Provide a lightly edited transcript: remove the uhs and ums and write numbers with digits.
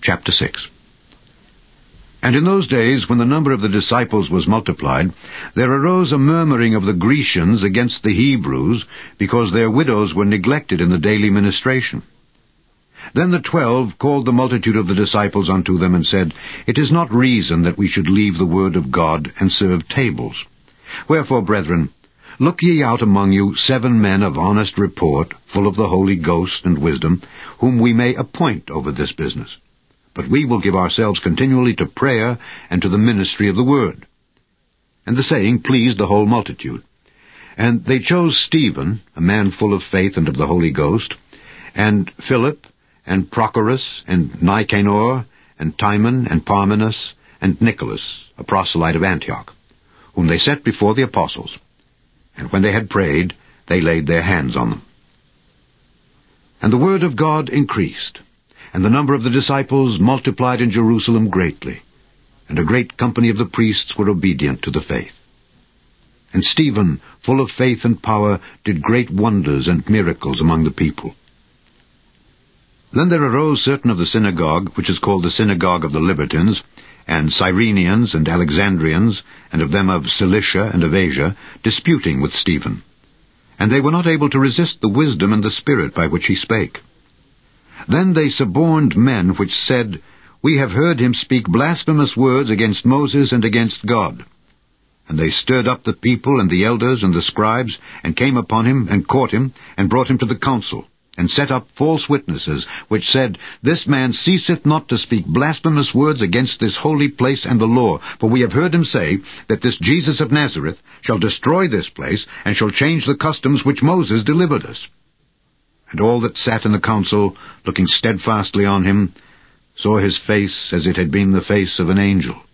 chapter 6. And in those days, when the number of the disciples was multiplied, there arose a murmuring of the Grecians against the Hebrews, because their widows were neglected in the daily ministration. Then the 12 called the multitude of the disciples unto them, and said, It is not reason that we should leave the word of God, and serve tables. Wherefore, brethren, look ye out among you 7 men of honest report, full of the Holy Ghost and wisdom, whom we may appoint over this business. But we will give ourselves continually to prayer and to the ministry of the word. And the saying pleased the whole multitude. And they chose Stephen, a man full of faith and of the Holy Ghost, and Philip, and Prochorus, and Nicanor, and Timon, and Parmenas, and Nicholas, a proselyte of Antioch, whom they set before the apostles. And when they had prayed, they laid their hands on them. And the word of God increased, and the number of the disciples multiplied in Jerusalem greatly, and a great company of the priests were obedient to the faith. And Stephen, full of faith and power, did great wonders and miracles among the people. Then there arose certain of the synagogue, which is called the synagogue of the Libertines, and Cyrenians and Alexandrians, and of them of Cilicia and of Asia, disputing with Stephen. And they were not able to resist the wisdom and the spirit by which he spake. Then they suborned men which said, We have heard him speak blasphemous words against Moses and against God. And they stirred up the people and the elders and the scribes, and came upon him, and caught him, and brought him to the council, and set up false witnesses, which said, This man ceaseth not to speak blasphemous words against this holy place and the law. For we have heard him say, that this Jesus of Nazareth shall destroy this place, and shall change the customs which Moses delivered us. And all that sat in the council, looking steadfastly on him, saw his face as it had been the face of an angel.